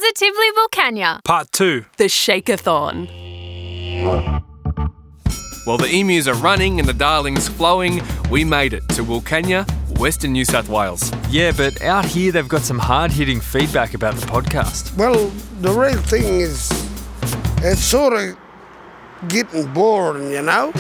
Positively Wilcannia. Part 2. The Shakeathon. While the emus are running and the darlings flowing, we made it to Wilcannia, Western New South Wales. Yeah, but out here they've got some hard-hitting feedback about the podcast. Well, the real thing is, it's sort of getting boring, you know?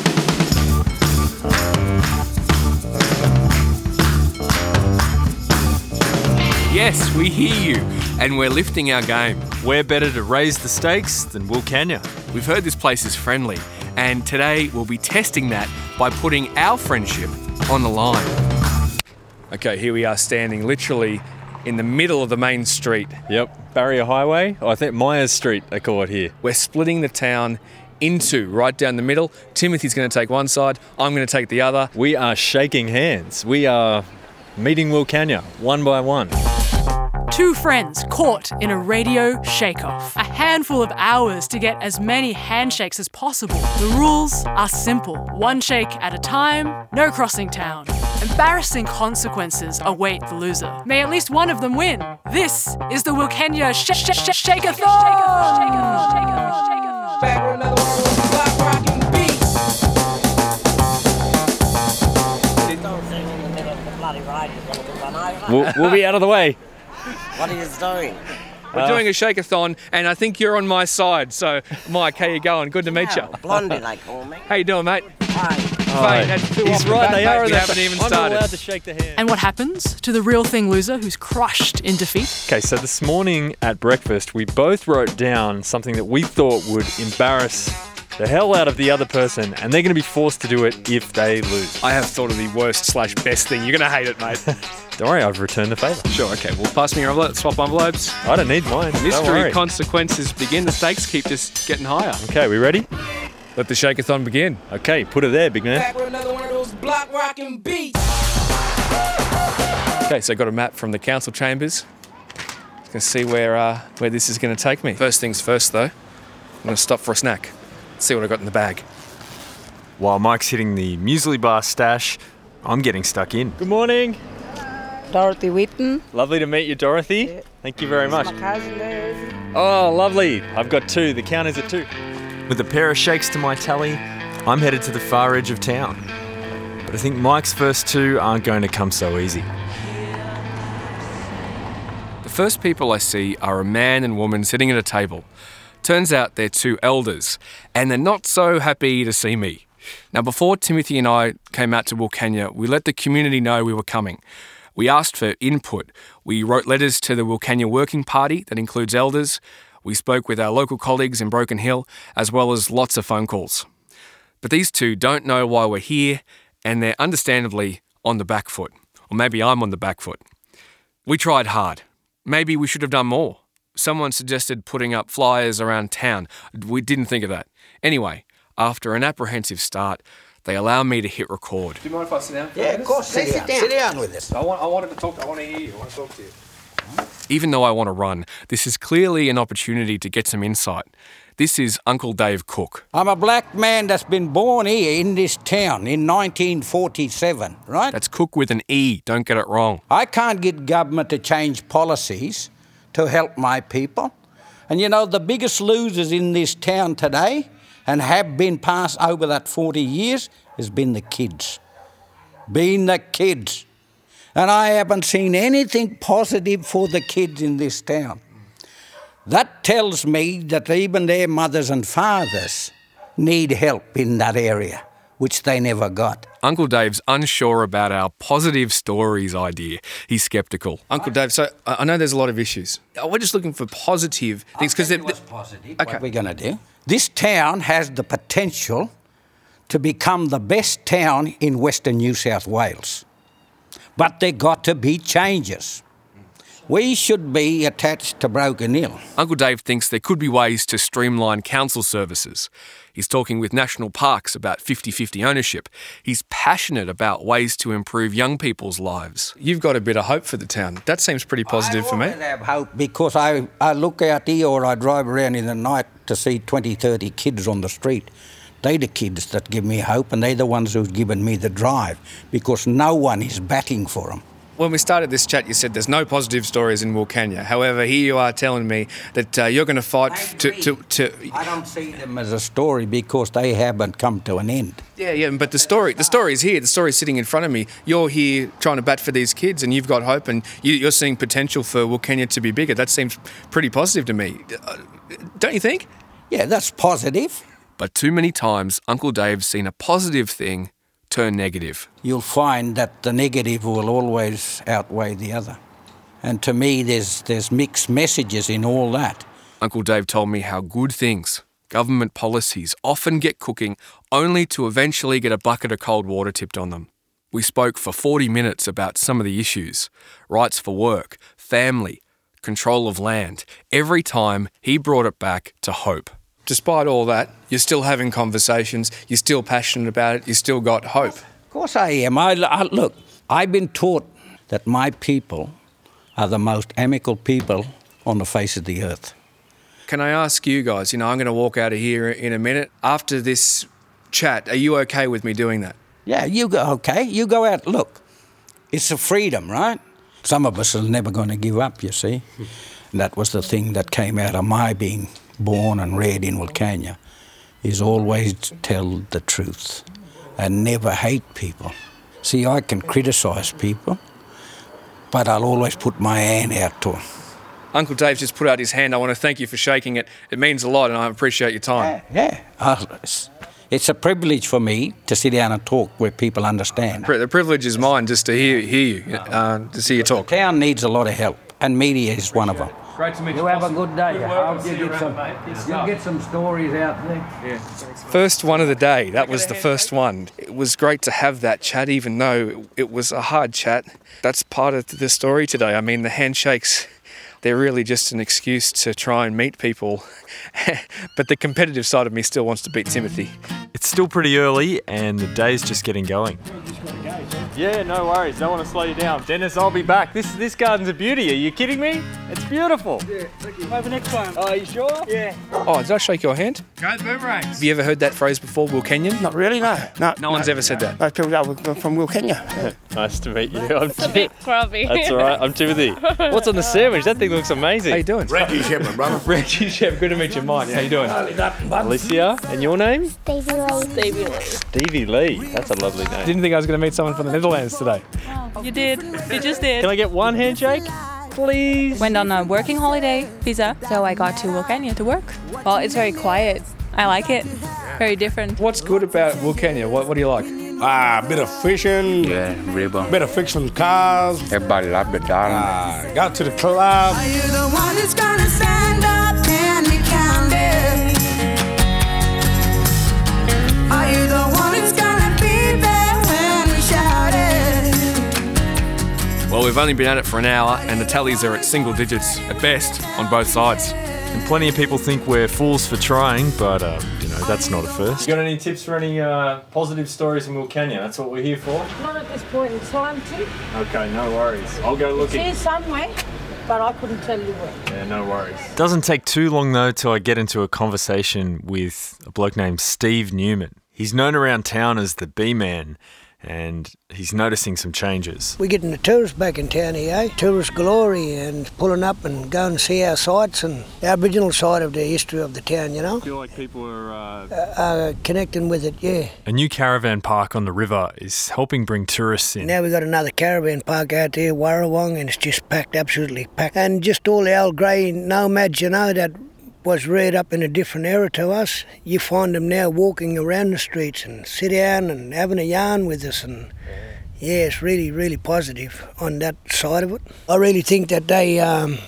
Yes, we hear you, and we're lifting our game. We're better to raise the stakes than Wilcannia. We've heard this place is friendly, and today we'll be testing that by putting our friendship on the line. Okay, here we are standing literally in the middle of the main street. Yep, Barrier Highway. I think Myers Street they call it here. We're splitting the town into right down the middle. Timothy's going to take one side, I'm going to take the other. We are shaking hands. We are meeting Wilcannia one by one. Two friends caught in a radio shake-off. A handful of hours to get as many handshakes as possible. The rules are simple. One shake at a time, no crossing town. Embarrassing consequences await the loser. May at least one of them win. This is the Wilcannia Shakeathon! Back with another one of those block rocking beats. Don't sing in the middle of the bloody ride. You're going to run over. We'll be out of the way. What are you doing? We're doing a shakeathon, and I think you're on my side. So, Mike, how you going? Good to meet you. Blondie, they call me. How you doing, mate? Hi. Mate, that's two He's off the right, bat, they mate. are. We haven't even I'm started. allowed to shake the hand. And what happens to the real thing loser who's crushed in defeat? Okay, so this morning at breakfast, we both wrote down something that we thought would embarrass the hell out of the other person, and they're going to be forced to do it if they lose. I have thought of the worst/best thing. You're going to hate it, mate. Don't worry, I've returned the favour. Sure, okay. Well, pass me your envelope, swap envelopes. I don't need mine. Don't Mystery worry. consequences begin. The stakes keep just getting higher. Okay, we ready? Let the shakeathon begin. Okay, put it there, big man. Back with another one of those block rocking beats. Okay, so I got a map from the council chambers. Going to see where this is going to take me. First things first, though. I'm going to stop for a snack. See what I got in the bag. While Mike's hitting the muesli bar stash, I'm getting stuck in. Good morning. Dorothy Whitten. Lovely to meet you, Dorothy. Yeah. Thank you very much. My cousin there. Oh, lovely. I've got two. The count is at 2. With a pair of shakes to my tally, I'm headed to the far edge of town. But I think Mike's first 2 aren't going to come so easy. The first people I see are a man and woman sitting at a table. Turns out they're 2 elders, and they're not so happy to see me. Now, before Timothy and I came out to Wilcannia, we let the community know we were coming. We asked for input. We wrote letters to the Wilcannia Working Party, that includes elders. We spoke with our local colleagues in Broken Hill, as well as lots of phone calls. But these 2 don't know why we're here, and they're understandably on the back foot. Or maybe I'm on the back foot. We tried hard. Maybe we should have done more. Someone suggested putting up flyers around town. We didn't think of that. Anyway, after an apprehensive start, they allow me to hit record. Do you mind if I sit down? Yeah, of course. Sit down. Sit down with us. I wanted to talk. I want to hear you. I want to talk to you. Even though I want to run, this is clearly an opportunity to get some insight. This is Uncle Dave Cook. I'm a black man that's been born here in this town in 1947, right? That's Cook with an E. Don't get it wrong. I can't get government to change policies to help my people. And you know, the biggest losers in this town today, and have been past over that 40 years, has been the kids. Been the kids. And I haven't seen anything positive for the kids in this town. That tells me that even their mothers and fathers need help in that area, which they never got. Uncle Dave's unsure about our positive stories idea. He's sceptical. Uncle Dave, so I know there's a lot of issues. We're just looking for positive things. I'll tell you what's positive, what we're going to do. This town has the potential to become the best town in Western New South Wales. But there got to be changes. We should be attached to Broken Hill. Uncle Dave thinks there could be ways to streamline council services. He's talking with National Parks about 50-50 ownership. He's passionate about ways to improve young people's lives. You've got a bit of hope for the town. That seems pretty positive for me. I have hope because I look out here or I drive around in the night to see 20, 30 kids on the street. They're the kids that give me hope, and they're the ones who've given me the drive because no one is batting for them. When we started this chat, you said there's no positive stories in Wilcannia. However, here you are telling me that you're going to fight to... I don't see them as a story because they haven't come to an end. Yeah, but the story is here. The story is sitting in front of me. You're here trying to bat for these kids, and you've got hope, and you're seeing potential for Wilcannia to be bigger. That seems pretty positive to me. Don't you think? Yeah, that's positive. But too many times, Uncle Dave's seen a positive thing turn negative. You'll find that the negative will always outweigh the other. And to me, there's mixed messages in all that. Uncle Dave told me how good things, government policies, often get cooking only to eventually get a bucket of cold water tipped on them. We spoke for 40 minutes about some of the issues: rights for work, family, control of land. Every time he brought it back to hope. Despite all that, you're still having conversations, you're still passionate about it, you still got hope. Of course I am. Look, I've been taught that my people are the most amicable people on the face of the earth. Can I ask you guys, I'm going to walk out of here in a minute. After this chat, are you okay with me doing that? Yeah, you go, okay. You go out, look, it's a freedom, right? Some of us are never going to give up, you see. And that was the thing that came out of my being born and reared in Wilcannia, is always tell the truth and never hate people. See, I can criticise people, but I'll always put my hand out to them. Uncle Dave's just put out his hand. I want to thank you for shaking it. It means a lot and I appreciate your time. Yeah. It's a privilege for me to sit down and talk where people understand. The privilege is mine just to hear you, to see you talk. The town needs a lot of help, and media is one of them. Great to meet you. You have a good day. I hope you'll get some stories out there. Yeah. First one of the day. That was the first one. It was great to have that chat, even though it was a hard chat. That's part of the story today. I mean, the handshakes, they're really just an excuse to try and meet people. But the competitive side of me still wants to beat Timothy. It's still pretty early and the day's just getting going. Yeah, no worries. Don't want to slow you down. Dennis, I'll be back. This garden's a beauty. Are you kidding me? It's beautiful. Yeah, thank you. Maybe next time. Are you sure? Yeah. Oh, did I shake your hand? Go boomerangs. Have you ever heard that phrase before, Wilcannian? Not really, no. No one's ever said that. Most people know we're from Wilcannia. Nice to meet you. I'm a bit grubby. That's all right. I'm Timothy. What's on the sandwich? That thing looks amazing. How you doing? Reggie Shepherd, brother. Reggie Shepherd. Good to meet you, Mike. How you doing? Alicia, and your name? Stevie Lee. Stevie Lee. That's a lovely name. Didn't think I was going to meet someone from the Netherlands today. You did. You just did. Can I get one handshake? Please. Went on a working holiday visa, so I got to Wilcannia to work. Well, it's very quiet. I like it. Very different. What's good about Wilcannia? What do you like? A bit of fishing. Yeah, river. Bit of fixing cars. Everybody love the darling. Got to the club. Are you the one that's gonna stand up and be counted? Are you the one that's gonna be there when we shout it? Well, we've only been at it for an hour and the tallies are at single digits at best on both sides. And plenty of people think we're fools for trying, but, that's not a first. You got any tips for any positive stories in Wilcannia? That's what we're here for. Not at this point in time, Tim. Okay, no worries. I'll go looking. It's here somewhere, but I couldn't tell you where. Yeah, no worries. Doesn't take too long, though, till I get into a conversation with a bloke named Steve Newman. He's known around town as the B-Man, and he's noticing some changes. We're getting the tourists back in town here, eh? Tourist glory and pulling up and going to see our sites and the Aboriginal side of the history of the town, you know? I feel like people are... connecting with it, yeah. A new caravan park on the river is helping bring tourists in. Now we've got another caravan park out there, Warrawong, and it's just packed, absolutely packed. And just all the old grey nomads, you know, that was reared up in a different era to us. You find them now walking around the streets and sit down and having a yarn with us, and yeah, it's really, really positive on that side of it. I really think that they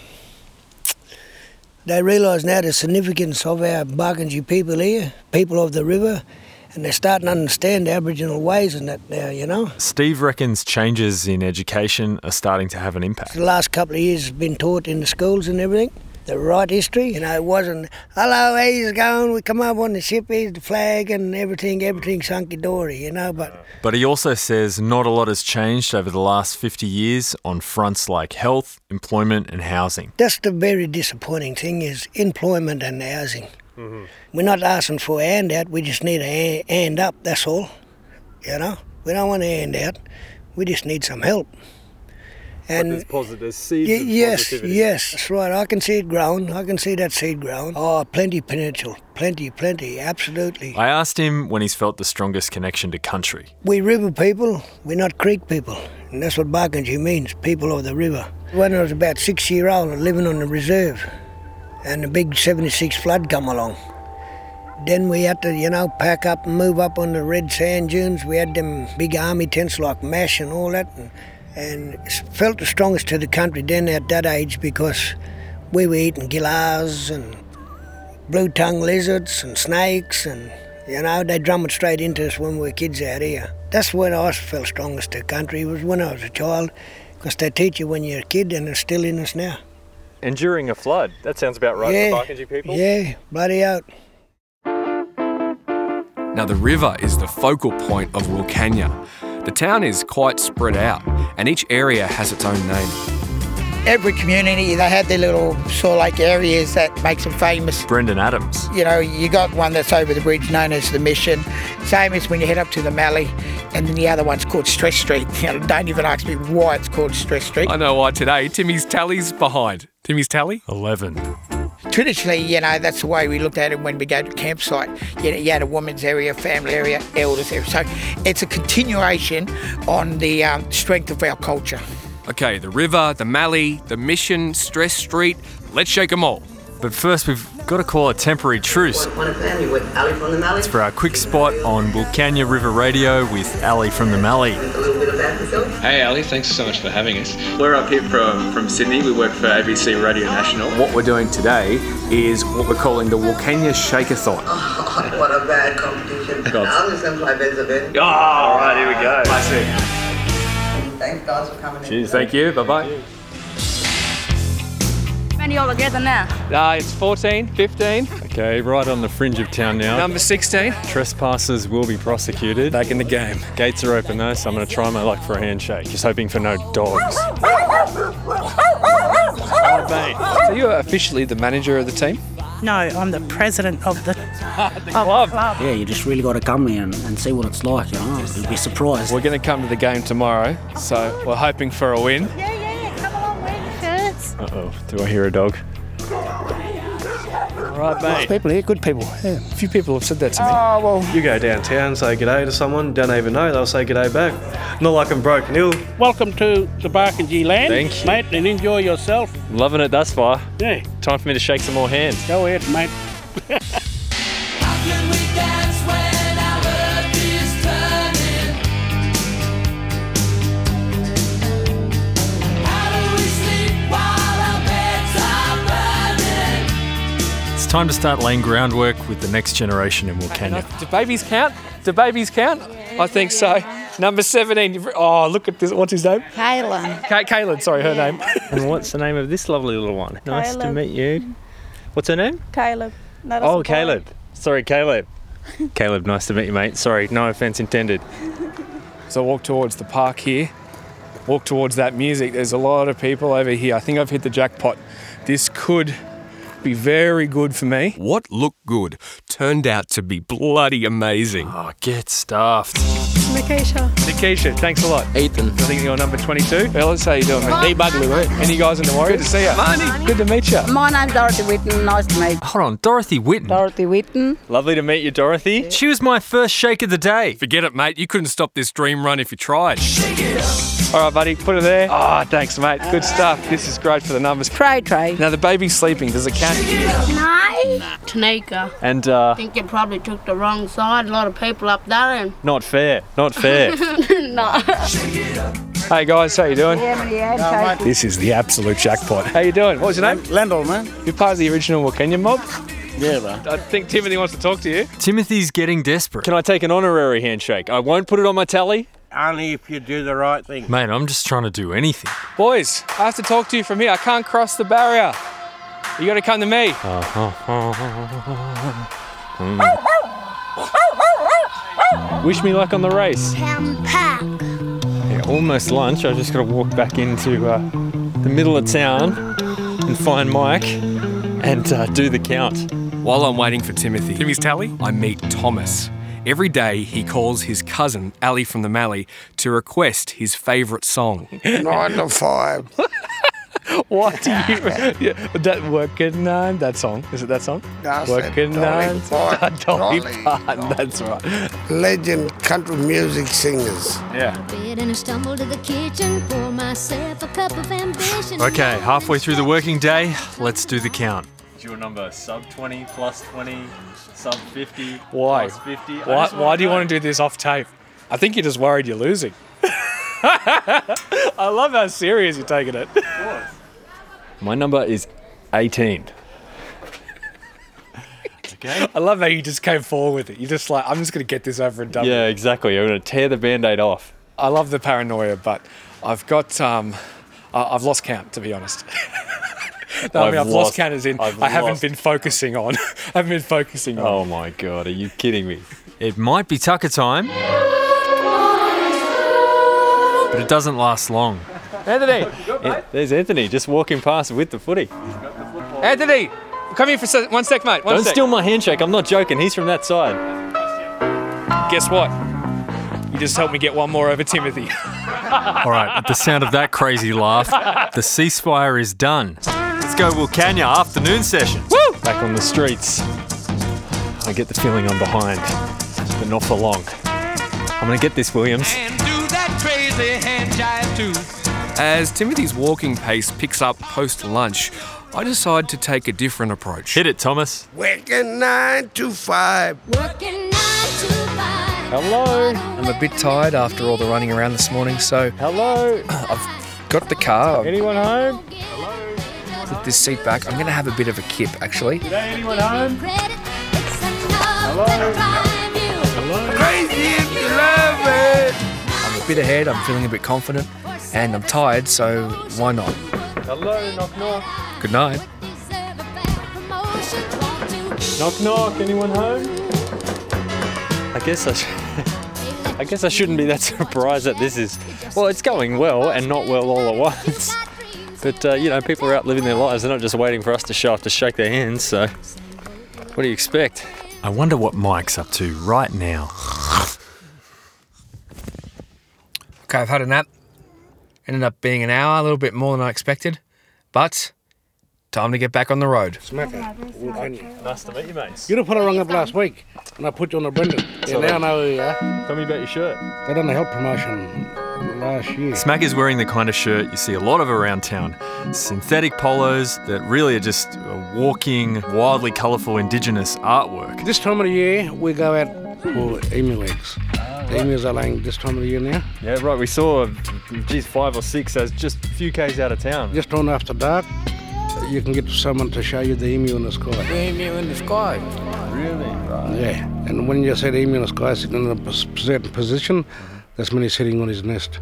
realise now the significance of our Barkindji people here, people of the river, and they're starting to understand the Aboriginal ways and that now, you know. Steve reckons changes in education are starting to have an impact. The last couple of years has been taught in the schools and everything. The right history, you know, it wasn't, hello, he's going, we come up on the ship, here's the flag and everything hunky-dory, you know, But he also says not a lot has changed over the last 50 years on fronts like health, employment and housing. That's the very disappointing thing is employment and housing. Mm-hmm. We're not asking for a handout, we just need a hand up, that's all, you know. We don't want a handout, we just need some help. And there's seeds of yes, positivity. yes, that's right. I can see it growing. I can see that seed growing. Oh, plenty potential. Plenty, absolutely. I asked him when he's felt the strongest connection to country. We river people, we're not creek people. And that's what Barkindji means, people of the river. When I was about 6 years old, I was living on the reserve, and the big 76 flood come along. Then we had to, pack up and move up on the red sand dunes. We had them big army tents like MASH and all that, and felt the strongest to the country then at that age because we were eating gilars and blue-tongued lizards and snakes, and they drum it straight into us when we were kids out here. That's when I felt strongest to country, was when I was a child, because they teach you when you're a kid, and it's still in us now. And during a flood, that sounds about right for Barkindji people? Yeah, bloody out. Now, the river is the focal point of Wilcannia. The town is quite spread out, and each area has its own name. Every community, they have their little sort of like areas that makes them famous. Brendan Adams. You got one that's over the bridge known as the Mission. Same as when you head up to the Mallee, and then the other one's called Stress Street. Don't even ask me why it's called Stress Street. I know why today. Timmy's tally's behind. Timmy's tally? 11. Traditionally, that's the way we looked at it when we go to campsite. You had a women's area, family area, elders area. So it's a continuation on the strength of our culture. Okay, the river, the Mallee, the Mission, Stress Street. Let's shake them all. But first, we've got to call a temporary truce. Want a family with Ali from the Mallee? It's for our quick spot on Wilcannia River Radio with Ali from the Mallee. A little bit about yourself? Hey Ali, thanks so much for having us. We're up here from Sydney. We work for ABC Radio National. What we're doing today is what we're calling the Wilcannia Shake-a-thon. Oh, what a bad competition. I'll just play Benzaben. Oh, all right, here we go. Classic. Thanks guys for coming in. Cheers, thank you. Bye-bye. How many all together now? It's 14, 15. Okay, right on the fringe of town now. Number 16. Trespassers will be prosecuted. Back in the game. Gates are open though, so I'm going to try my luck for a handshake. Just hoping for no dogs. Oh, mate. So you're officially the manager of the team? No, I'm the president of the club. Yeah, you just really got to come here and see what it's like, You'll be surprised. We're going to come to the game tomorrow, so we're hoping for a win. Yeah, come along, wear your shirts. Uh-oh, do I hear a dog? All right, mate. People here, good people. Yeah. A few people have said that to me. Oh, well. You go downtown, say g'day to someone, don't even know, they'll say g'day back. Not like I'm broken ill. Welcome to the Barkindji land, Thank you. mate, and enjoy yourself. Loving it thus far. Yeah, Time for me to shake some more hands. go ahead, mate. It's time to start laying groundwork with the next generation in Wilcannia. Do babies count? Do babies count? I think so. Number 17. Oh, look at this. What's his name? Kaylin. Kaylin, sorry, her name. And what's the name of this lovely little one? Nice to Caleb. meet you. What's her name? Caleb. Oh, Caleb. Sorry, Caleb. Caleb, nice to meet you, mate. Sorry, no offence intended. So I walk towards the park here, walk towards that music. There's a lot of people over here. I think I've hit the jackpot. This could be very good for me. What looked good turned out to be bloody amazing. Oh, get stuffed. Nikisha, thanks a lot. Ethan. I think you're number 22. Fellas, how you doing, mate? Hey, Bugley, mate. Any guys in the Warriors? Good to see you. Marnie, good to meet you. My name's Dorothy Whitten. Nice to meet you. Hold on, Dorothy Whitten. Dorothy Whitten. Lovely to meet you, Dorothy. She was my first shake of the day. Forget it, mate. You couldn't stop this dream run if you tried. All right, buddy, put it there. Oh, thanks, mate. Good stuff. This is great for the numbers. Trey. Now, the baby's sleeping. Does it count? No. Tanika. And, I think you probably took the wrong side. A lot of people up there and... not fair. Not fair. No. Hey, guys, how you doing? Yeah, This is the absolute jackpot. How you doing? What was your name? Lendl, man. You're part of the original Wilcannia mob? Yeah, man. I think Timothy wants to talk to you. Timothy's getting desperate. Can I take an honorary handshake? I won't put it on my tally. Only if you do the right thing. Mate, I'm just trying to do anything. Boys, I have to talk to you from here. I can't cross the barrier. You got to come to me. Wish me luck on the race. Town Park. Yeah, almost lunch. I just got to walk back into the middle of town and find Mike and do the count. While I'm waiting for Timmy's tally, I meet Thomas. Every day he calls his cousin, Ali from the Mallee, to request his favourite song. 9 to 5. What do you... that Working 9, that song. Is it that song? No, Working 9. Dolly Parton, that's right. Legend country music singers. Yeah. And I stumbled to the kitchen, pour myself a cup of ambition. Okay, halfway through the working day, let's do the count. Is your number sub 20, plus 20, sub 50, Why? plus 50? Why do you want to do this off tape? I think you're just worried you're losing. I love how serious you're taking it. My number is 18. Okay. I love how you just came forward with it. You're just like, I'm just going to get this over and done with. Yeah, exactly. I'm going to tear the Band-Aid off. I love the paranoia, but I've got, I've lost count, to be honest. No, I've lost count as in I haven't been focusing on. Oh my God, are you kidding me? It might be tucker time, but it doesn't last long. Anthony! There's Anthony just walking past with the footy. Anthony! Come here for 1 sec, mate. Don't steal my handshake, I'm not joking, he's from that side. Guess what? You just helped me get one more over Timothy. All right, at the sound of that crazy laugh, the ceasefire is done. Let's go Wilcannia afternoon session. Woo! Back on the streets. I get the feeling I'm behind, but not for long. I'm going to get this, Williams. And do that crazy hand jive too. As Timothy's walking pace picks up post-lunch, I decide to take a different approach. Hit it, Thomas. Working 9 to 5. Working 9 to 5. Hello. I'm a bit tired after all the running around this morning, so Hello. I've got the car. Anyone home? Put this seat back. I'm going to have a bit of a kip, actually. G'day, anyone home? Hello. Crazy if you love it. I'm a bit ahead, I'm feeling a bit confident, and I'm tired, so why not? Hello, knock knock. Good night. Knock knock, anyone home? I guess I shouldn't be that surprised that this is, well, it's going well and not well all at once. But, people are out living their lives. They're not just waiting for us to show up to shake their hands, so what do you expect? I wonder what Mike's up to right now. Okay, I've had a nap. Ended up being an hour, a little bit more than I expected. But time to get back on the road. Smacker. Nice to meet you, mates. You'd have put it wrong up last week, and I put you on the Brendan. Yeah, now I know who you are. Tell me about your shirt. They done a help promotion last year. Smack is wearing the kind of shirt you see a lot of around town. Synthetic polos that really are just walking, wildly colourful indigenous artwork. This time of the year, we go out for emu eggs. The emus are laying this time of the year now. Yeah, right. We saw, 5 or 6 as just a few k's out of town. Just on after dark, you can get someone to show you the emu in the sky. The emu in the sky. Really? Right. Yeah, and when you see the emu in the sky sitting in a certain position, that's when he's sitting on his nest.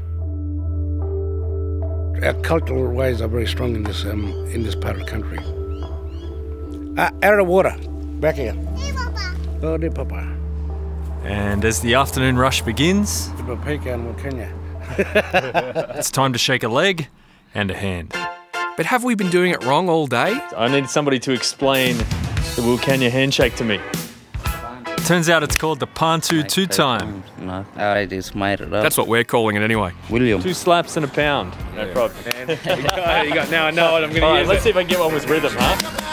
Our cultural ways are very strong in this part of the country. Out of the water, back here. Oh, dear Papa. And as the afternoon rush begins, it's time to shake a leg and a hand. But have we been doing it wrong all day? I need somebody to explain the Wilcannia handshake to me. Turns out it's called the Pantu 2 time. No, I just made it up. That's what we're calling it anyway. William. 2 slaps and a pound. No problem. You got now I know what I'm going to use. Let's see if I can get one with rhythm, huh?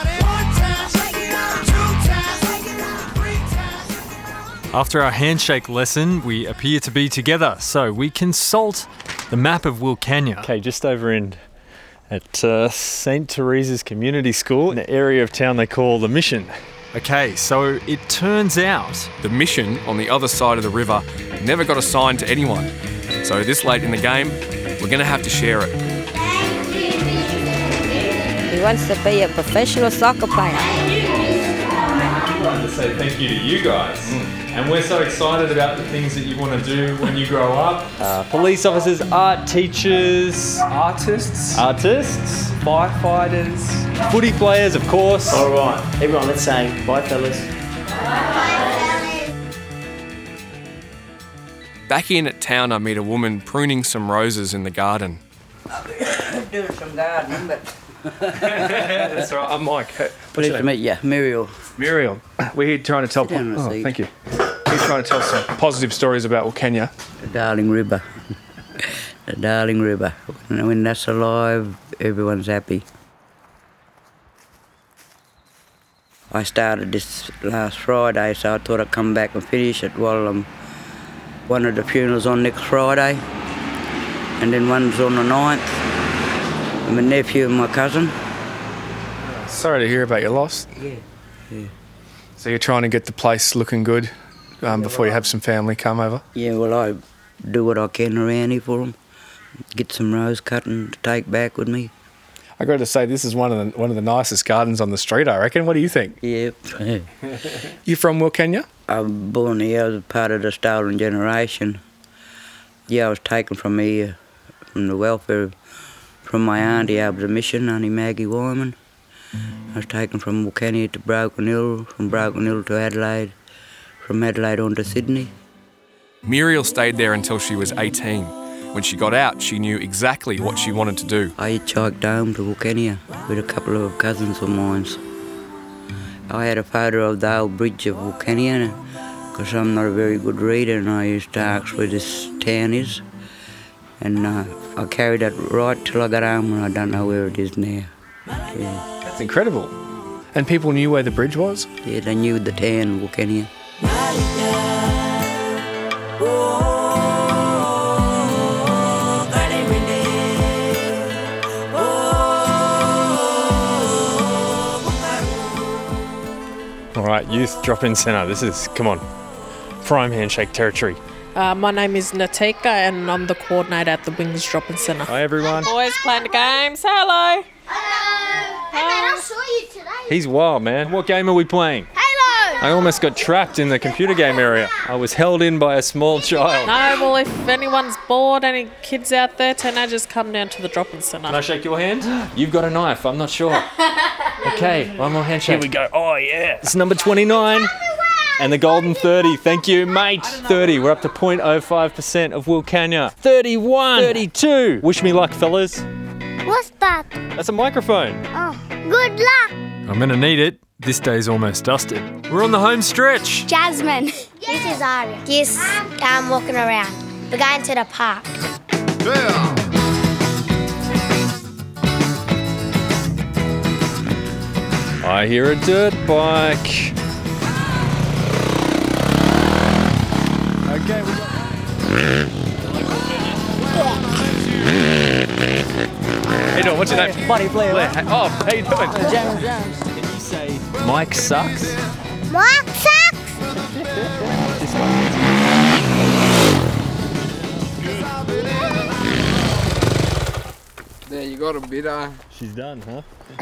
After our handshake lesson, we appear to be together, so we consult the map of Wilcannia. Okay, just over at St. Teresa's Community School, in an area of town they call the Mission. Okay, so it turns out the Mission on the other side of the river never got assigned to anyone. So this late in the game, we're going to have to share it. He wants to be a professional soccer player. I'd like to say thank you to you guys. And we're so excited about the things that you want to do when you grow up. Police officers, art teachers, Artists, firefighters, footy players, of course. All right, everyone, let's say bye, fellas. Back in at town, I meet a woman pruning some roses in the garden. Doing some gardening, but... That's right, I'm Mike. Pleased to meet you, Muriel. Muriel, we're here trying to tell... Oh, thank you. You're trying to tell some positive stories about Wilcannia. The Darling River. The Darling River. When that's alive, everyone's happy. I started this last Friday, so I thought I'd come back and finish it while one of the funerals on next Friday, and then one's on the 9th. My nephew and my cousin. Sorry to hear about your loss. Yeah. So you're trying to get the place looking good before you have some family come over? Yeah, well, I do what I can around here for them. Get some rose cutting to take back with me. I got to say, this is one of the nicest gardens on the street, I reckon. What do you think? Yep. You from Wilcannia? I'm born here. I was part of the stolen generation. Yeah, I was taken from here, from the welfare, from my auntie out of the mission, Auntie Maggie Wyman. I was taken from Wilcannia to Broken Hill, from Broken Hill to Adelaide, from Adelaide on to Sydney. Muriel stayed there until she was 18. When she got out, she knew exactly what she wanted to do. I hitchhiked home to Wilcannia with a couple of cousins of mine. I had a photo of the old bridge of Wilcannia because I'm not a very good reader, and I used to ask where this town is. And I carried that right till I got home, and I don't know where it is now. Yeah. That's incredible. And people knew where the bridge was? Yeah, they knew the town, Wilcannia. All right, Youth Drop-In Centre. This is, come on, prime handshake territory. My name is Natika and I'm the coordinator at the Wings Drop-In Centre. Hi, everyone. Boys playing the games. Hello. Hey man, I saw you today. He's wild, man. What game are we playing? Halo! I almost got trapped in the computer game area. I was held in by a small child. No, well, if anyone's bored, any kids out there, teenagers, come down to the Drop-In Centre. Can I shake your hand? You've got a knife, I'm not sure. Okay, one more handshake. Here we go. Oh, yeah. It's number 29. And the golden 30. Thank you, mate. 30. We're up to 0.05% of Wilcannia. 31. 32. Wish me luck, fellas. What's that? That's a microphone. Oh, good luck. I'm going to need it. This day's almost dusted. We're on the home stretch. Jasmine. This is Aria. Yes, I'm walking around. We're going to the park. Yeah. I hear a dirt bike. Okay, we got... Hey, doing? What's your name? Buddy Blair. Oh, how you doing? James. Can you say Mike sucks? Mike sucks. This one. There, you got a bit, She's done, huh?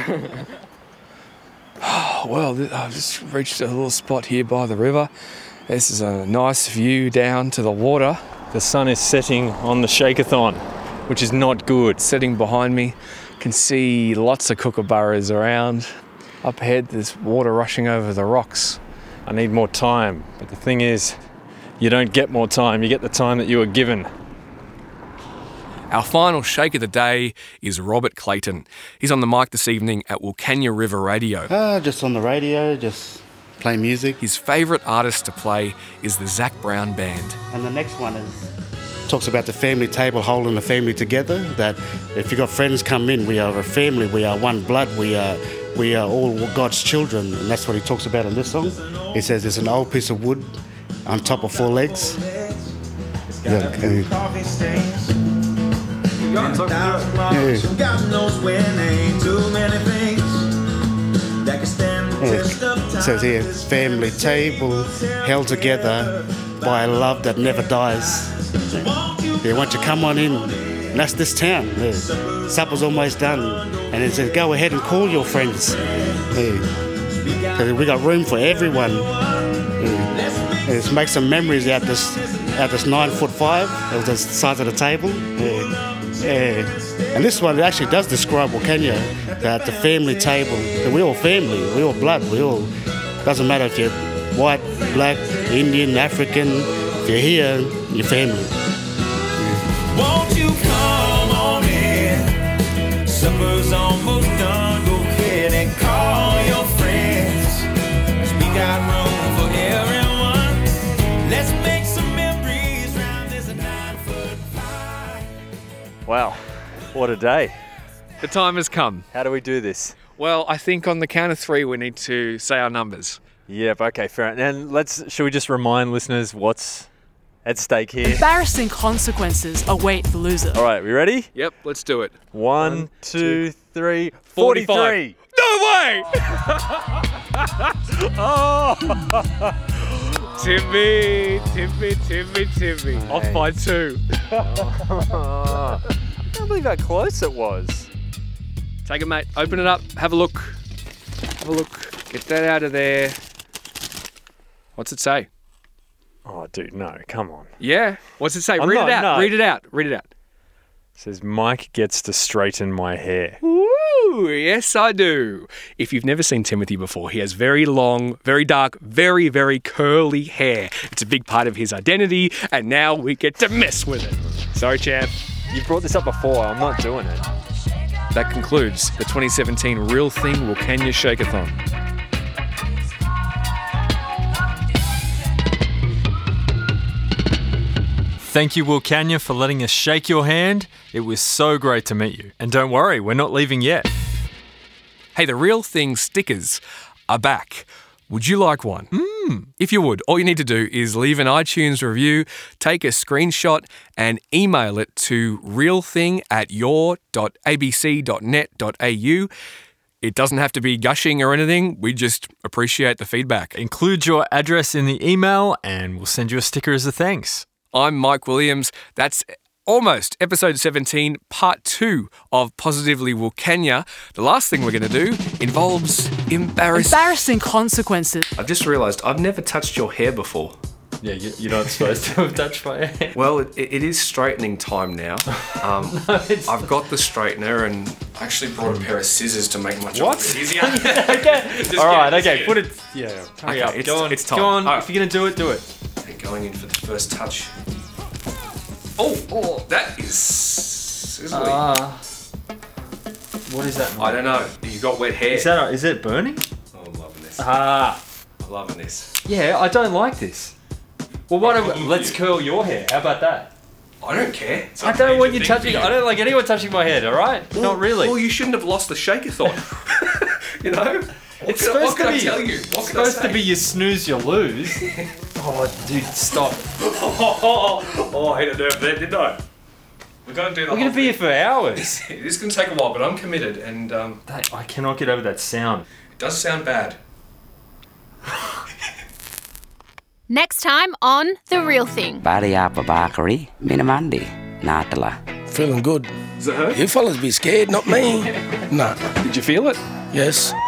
Well, I've just reached a little spot here by the river. This is a nice view down to the water. The sun is setting on the Shakeathon, which is not good. Setting behind me, can see lots of kookaburras around. Up ahead, there's water rushing over the rocks. I need more time, but the thing is, you don't get more time, you get the time that you were given. Our final shake of the day is Robert Clayton. He's on the mic this evening at Wilcannia River Radio. Just on the radio, just play music. His favourite artist to play is the Zac Brown Band. And the next one talks about the family table holding the family together, that if you've got friends come in, we are a family, we are one blood, we are all God's children, and that's what he talks about in this song. He says there's an old piece of wood on top of four legs. God knows when ain't too many things that can stand the test of time. It says here, family table held together by a love that never dies. Yeah, won't you come on in? And that's this town. Yeah. Supper's almost done. And it says, go ahead and call your friends. Yeah. We got room for everyone. Yeah. Let's make some memories out this 9'5" of the size of the table. Yeah. And this one actually does describe Wilcannia, that the family table, that we're all family, we're all blood, doesn't matter if you're white, black, Indian, African, if you're here, you're family. Won't you come on in? Supper's almost done. Go ahead and call your friends. We got room for everyone. What a day. The time has come. How do we do this? Well, I think on the count of 3 we need to say our numbers. Yep, okay, fair enough. And should we just remind listeners what's at stake here? Embarrassing consequences await the loser. All right, we ready? Yep, let's do it. 1, 2, 3, 43. No way! Oh! Timmy. Off by 2. I can't believe how close it was. Take it, mate. Open it up. Have a look. Get that out of there. What's it say? Oh, dude, no, come on. Yeah. What's it say? Read it out. Read it out. It says, Mike gets to straighten my hair. Woo! Yes, I do. If you've never seen Timothy before, he has very long, very dark, very, very curly hair. It's a big part of his identity, and now we get to mess with it. Sorry, champ. You've brought this up before. I'm not doing it. That concludes the 2017 Real Thing Wilcannia Shakeathon. Thank you, Wilcannia, for letting us shake your hand. It was so great to meet you. And don't worry, we're not leaving yet. Hey, the Real Thing stickers are back. Would you like one? If you would, all you need to do is leave an iTunes review, take a screenshot and email it to realthing@your.abc.net.au. It doesn't have to be gushing or anything. We just appreciate the feedback. Include your address in the email and we'll send you a sticker as a thanks. I'm Mike Williams. That's almost episode 17, part 2 of Positively Wilcannia. The last thing we're going to do involves embarrassing consequences. I've just realised I've never touched your hair before. Yeah, you're not supposed to have touched my hair. Well, it is straightening time now. I've got the straightener and I actually brought a pair of scissors to make my job a bit easier. Okay. All right, okay. Put it. Yeah. Hurry up. It's time. Go on. Right. If you're going to do it, do it. Okay, going in for the first touch. Oh, that is sizzling. What is that? I don't know. You got wet hair. Is it burning? Oh, I'm loving this. I'm loving this. Yeah, I don't like this. Well, let's curl your hair. How about that? I don't care. I don't want you touching. I don't like anyone touching my head. All right? Not really. Well, you shouldn't have lost the shakeathon. You know. It's supposed to be. What can I tell you? It's supposed to be you snooze, you lose. Oh, dude, stop. Oh, I hit a nerve there, didn't I? We're going to do the We're going to be here for hours. It is going to take a while, but I'm committed, and I cannot get over that sound. It does sound bad. Next time on The Real Thing. Bariapa Bakari, Minamandi, Natala. Feeling good. Does it hurt? You fellas be scared, not me. Nah. Did you feel it? Yes.